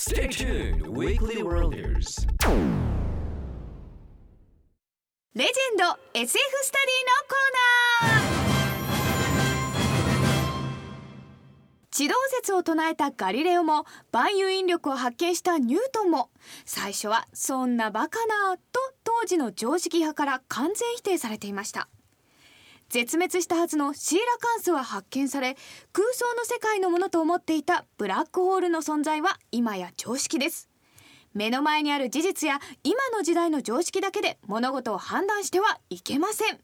Stay tuned, Weekly Worlders. レジェンド SF スタディのコーナー。地動説を唱えたガリレオも万有引力を発見したニュートンも最初はそんなバカなと当時の常識派から完全否定されていました。絶滅したはずのシーラカンスは発見され、空想の世界のものと思っていたブラックホールの存在は今や常識です。目の前にある事実や今の時代の常識だけで物事を判断してはいけません。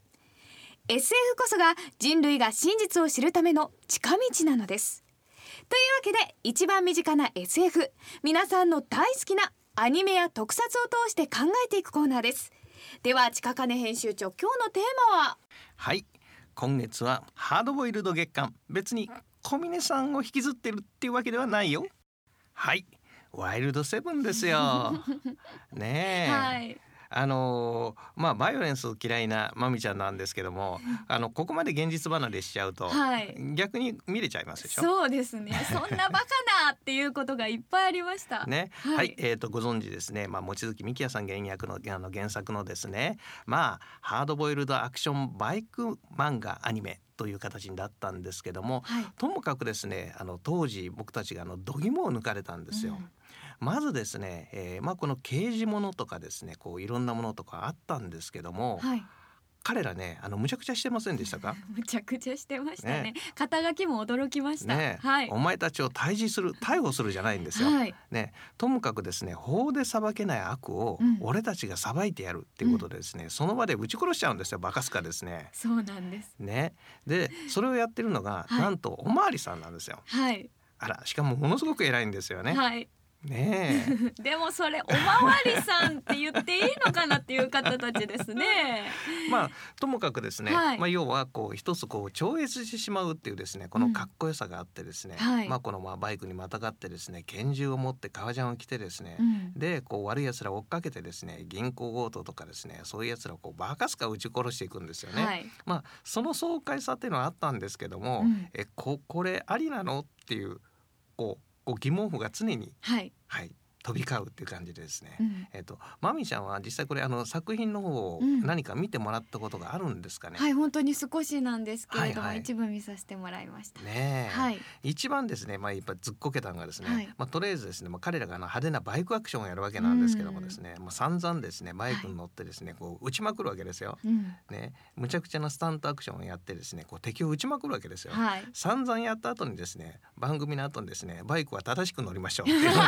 SF こそが人類が真実を知るための近道なのです。というわけで一番身近な SF、 皆さんの大好きなアニメや特撮を通して考えていくコーナーです。では近金編集長、今日のテーマは？ はい、今月はハードボイルド月間。別に小峰さんを引きずってるっていうわけではないよ。はい、ワイルドセブンですよねえ、 はい、 バイオレンス嫌いなまみちゃんなんですけどもここまで現実離れしちゃうと、 はい、 逆に見れちゃいますでしょ。 そうですね、そんなバカなっていうことがいっぱいありましたね、 はい、 はい、ご存知ですね、望月美希也さん原役の原作のですね、ハードボイルドアクションバイク漫画アニメという形になったんですけども、 はい、 ともかくですね当時僕たちが度肝を抜かれたんですよ、まずですね、この刑事ものとかですね、こういろんなものとかあったんですけども、 はい、 彼らねむちゃくちゃしてませんでしたかむちゃくちゃしてましたね。肩書きも驚きました、 ね、 はい、 お前たちを逮捕するじゃないんですよ、 はいね、ともかくですね法で裁けない悪を俺たちが裁いてやるっていうことでですね、その場で撃ち殺しちゃうんですよ、バカスカですね。 そうなんですね、でそれをやってるのが、 はい、 なんとおまわりさんなんですよ。 はい、 あら、しかもものすごく偉いんですよね。 はいねえでもそれおまわりさんって言っていいのかなっていう方たちですねともかくですね、 はい、 要はこう一つこう超越してしまうっていうですね、このかっこよさがあってですね、 はい、 このバイクにまたがってですね、拳銃を持って革ジャンを着てですね、でこう悪い奴らを追っかけてですね、銀行強盗とかですね、そういう奴らをこうバカスカ撃ち殺していくんですよね、はい、その爽快さっていうのはあったんですけども、これありなのっていうこう疑問符が常に、はいはい、飛び交うっていう感じでですね、まみちゃんは実際これ作品の方を何か見てもらったことがあるんですかね。 はい、本当に少しなんですけれども、 はいはい、 一部見させてもらいましたね、 はい、 一番ですね、やっぱずっこけたのがですね、はい、とりあえずですね、彼らが派手なバイクアクションをやるわけなんですけどもですね、散々ですねバイクに乗ってですね、こう撃ちまくるわけですよ、ね、むちゃくちゃなスタントアクションをやってですね、こう敵を撃ちまくるわけですよ、はい、散々やった後にですね、番組の後にですね、バイクは正しく乗りましょうっていう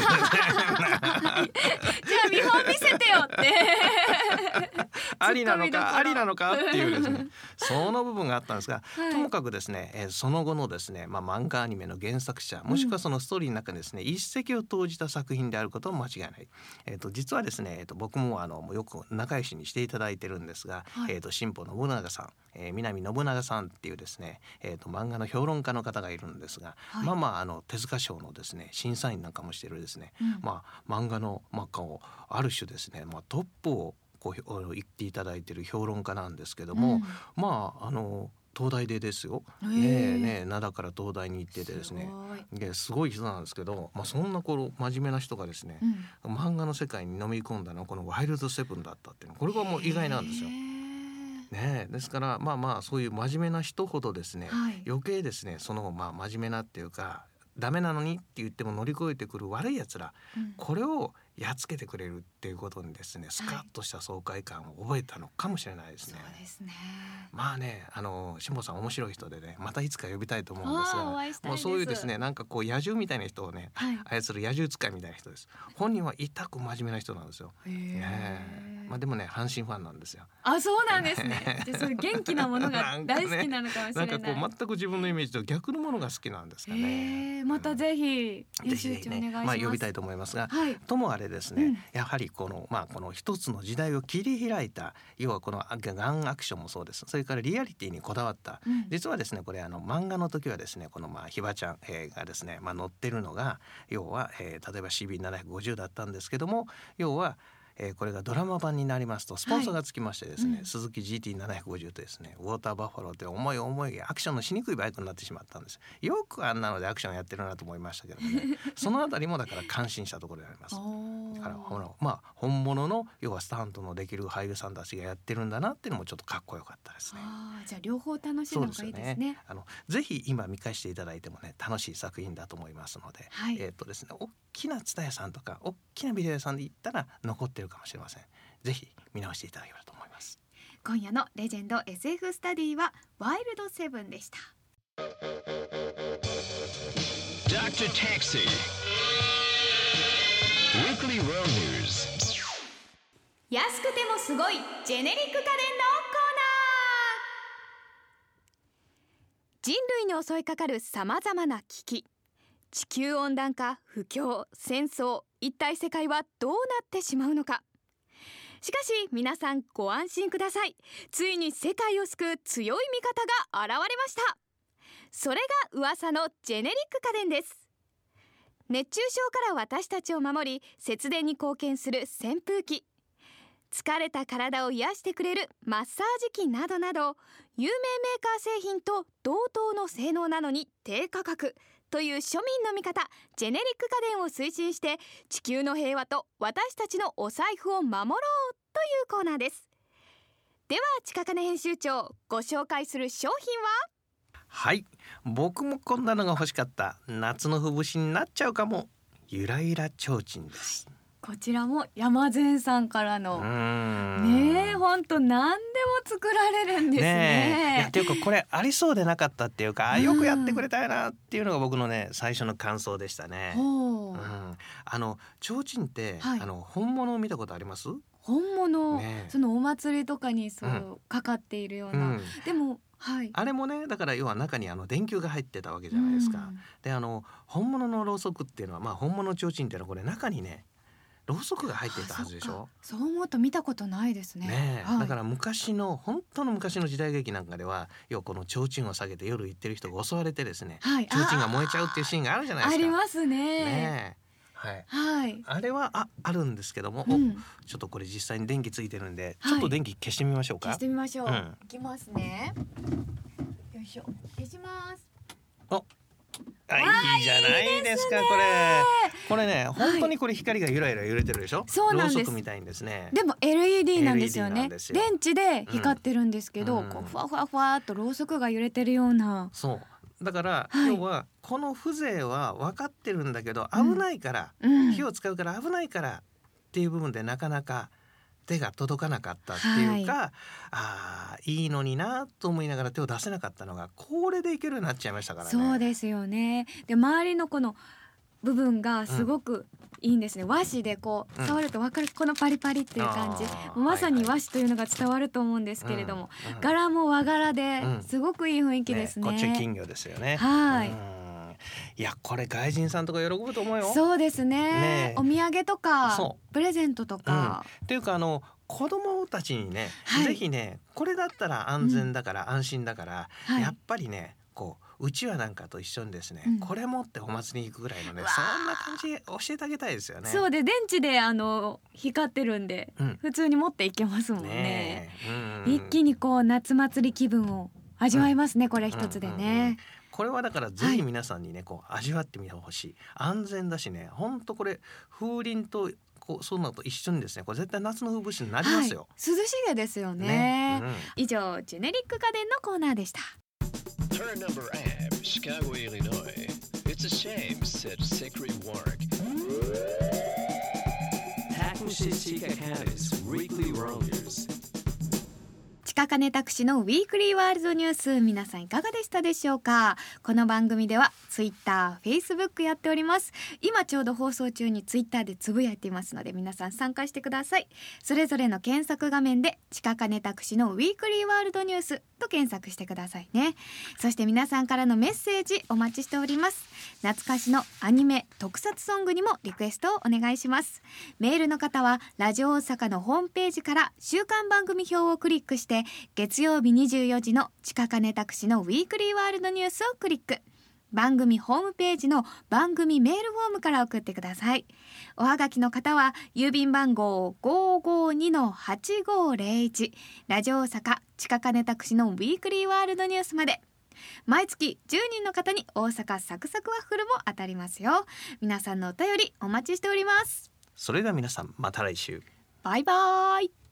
じゃあ見本見せてよってありなのかっていうですねその部分があったんですが、はい、ともかくですね、その後のですね、漫画アニメの原作者もしくはそのストーリーの中にですね、一石を投じた作品であることは間違いない。実はですね、僕もよく仲良しにしていただいてるんですが、はい、新保信長さん、南信長さんっていうですね、漫画の評論家の方がいるんですが、はい、手塚賞のですね審査員なんかもしてるですね、漫画のある種ですね、トップをこう言っていただいている評論家なんですけども、東大でですよ、灘から東大に行っててですね、すごい人なんですけど、そんな真面目な人がですね、漫画の世界に飲み込んだのはこのワイルドセブンだったっていうの、これがもう意外なんですよ。ですからそういう真面目な人ほどですね、はい、余計ですねその真面目なっていうかダメなのにって言っても乗り越えてくる悪いやつら、これをやっつけてくれるっていうことにですね、スカッとした爽快感を覚えたのかもしれないですね。 そうですね。 下さん面白い人でね、またいつか呼びたいと思うんですが、もうそういうですね、なんかこう野獣みたいな人をね、操る野獣使いみたいな人です。本人は痛く真面目な人なんですよ。でもね、阪神ファンなんですよ。 あ、そうなんですね。じゃあそういう元気なものが大好きなのかもしれない。 なんかこう全く自分のイメージと逆のものが好きなんですかね。 またぜひ編集長お願いします。 呼びたいと思いますが、ともあれですね、やはりこの一つの時代を切り開いた、要はこのガンアクションもそうです。それからリアリティにこだわった、実はですねこれ漫画の時はですね、このひばちゃん、がですね、乗ってるのが要は、例えば CB750 だったんですけども、要はこれがドラマ版になりますとスポンサーがつきましてですね、 はい、 鈴木 GT750 とですねウォーターバッファローという重いアクションのしにくいバイクになってしまったんです。よくあんなのでアクションやってるなと思いましたけどねそのあたりもだから感心したところであります。だから本物の要はスタントのできる俳優さんたちがやってるんだなっていうのもちょっとかっこよかったですね。 じゃあ両方楽しむのがいいですね。 ぜひ今見返していただいてもね楽しい作品だと思いますので、 はい、 ですね大きな蔦屋さんとか大きなビデオ屋さんで行ったら残ってるかもしれません。ぜひ見直していただければと思います。 今夜のレジェンド SF スタディはワイルドセブンでした。 Dr. Taxi Weekly World News。 安くてもすごいジェネリック家電のコーナー。人類に襲いかかるさまざまな危機、地球温暖化、不況、戦争、一体世界はどうなってしまうのか。しかし皆さんご安心ください。ついに世界を救う強い味方が現れました。それが噂のジェネリック家電です。熱中症から私たちを守り節電に貢献する扇風機、疲れた体を癒してくれるマッサージ機などなど、有名メーカー製品と同等の性能なのに低価格という庶民の味方ジェネリック家電を推進して地球の平和と私たちのお財布を守ろうというコーナーです。では近金編集長、ご紹介する商品は？ はい、僕もこんなのが欲しかった。夏の風物詩になっちゃうかも。ゆらゆらちょうちんです。 こちらも山善さんからのねえ、本当何でも作られるんですね。 いやっていうかこれありそうでなかったっていうか、よくやってくれたよなっていうのが僕のね最初の感想でしたね。ちょうちんって、はい、本物を見たことあります？ 本物、そのお祭りとかにかかっているような、でもはい、 あれもねだから要は中に電球が入ってたわけじゃないですか。で本物のろうそくっていうのは、本物のちょうちんっていうのはこれ中にねろうそくが入っていたはずでしょ。 そう思うと見たことないですね。 だから本当の昔の時代劇なんかでは要はこの提灯を下げて夜行ってる人が襲われてですね、提灯が燃えちゃうっていうシーンがあるじゃないですか。 ありますね。 あれはあるんですけども、ちょっとこれ実際に電気ついてるんで、ちょっと電気消してみましょうか。 消してみましょう。いきますね。よいしょ、消します。 いいじゃないですか。これね本当にこれ光がゆらゆら揺れてるでしょ。 そうなんです。 ろうそくみたいんですね。 でも LED なんですよね。電池で光ってるんですけど、こうふわふわふわっとろうそくが揺れてるような。 そうだから、要はこの風情は分かってるんだけど危ないから、火を使うから危ないからっていう部分でなかなか手が届かなかったっていうか、いいのになと思いながら手を出せなかったのがこれでいけるようになっちゃいましたからね。 そうですよね。で周りのこの部分がすごくいいんですね。和紙でこう触ると分かる、このパリパリっていう感じ、まさに和紙というのが伝わると思うんですけれども、柄も和柄ですごくいい雰囲気ですね。 こっちは金魚ですよね。いやこれ外人さんとか喜ぶと思うよ。 そうですね。お土産とかプレゼントとか、 っていうか子供たちにね、ぜひねこれだったら安全だから、安心だから、やっぱりねうちわなんかと一緒にですね、これ持ってお祭りに行くぐらいのね、そんな感じで教えてあげたいですよね。 そうで電池で光ってるんで、普通に持っていけますもんね。一気に夏祭り気分を味わいますね、これ一つでね。 これはだからぜひ皆さんにね味わってみてほしい。安全だしね、本当これ風鈴とそうなのと一緒にですね、これ絶対夏の風物詩になりますよ。 涼しげですよね。以上ジェネリック家電のコーナーでした。 Turn number Ave, Chicago, Illinois. It's a shame, said Secret Warwick. Takushi Chikakane's Weekly World News. 近金拓司のウィークリーワールドニュース、皆さんいかがでしたでしょうか。この番組ではツイッター、フェイスブックやっております。今ちょうど放送中にツイッターでつぶやいていますので、皆さん参加してください。それぞれの検索画面で近金拓司のウィークリーワールドニュースと検索してくださいね。そして皆さんからのメッセージお待ちしております。懐かしのアニメ特撮ソングにもリクエストをお願いします。メールの方はラジオ大阪のホームページから週間番組表をクリックして、月曜日24時の近金拓司のウィークリーワールドニュースをクリック。 番組ホームページの番組メールフォームから送ってください。おはがきの方は郵便番号 552-8501 ラジオ大阪地下金タクシのウィークリーワールドニュースまで。毎月10人の方に大阪サクサクワッフルも当たりますよ。皆さんのお便りお待ちしております。 それでは皆さんまた来週。 バイバイ。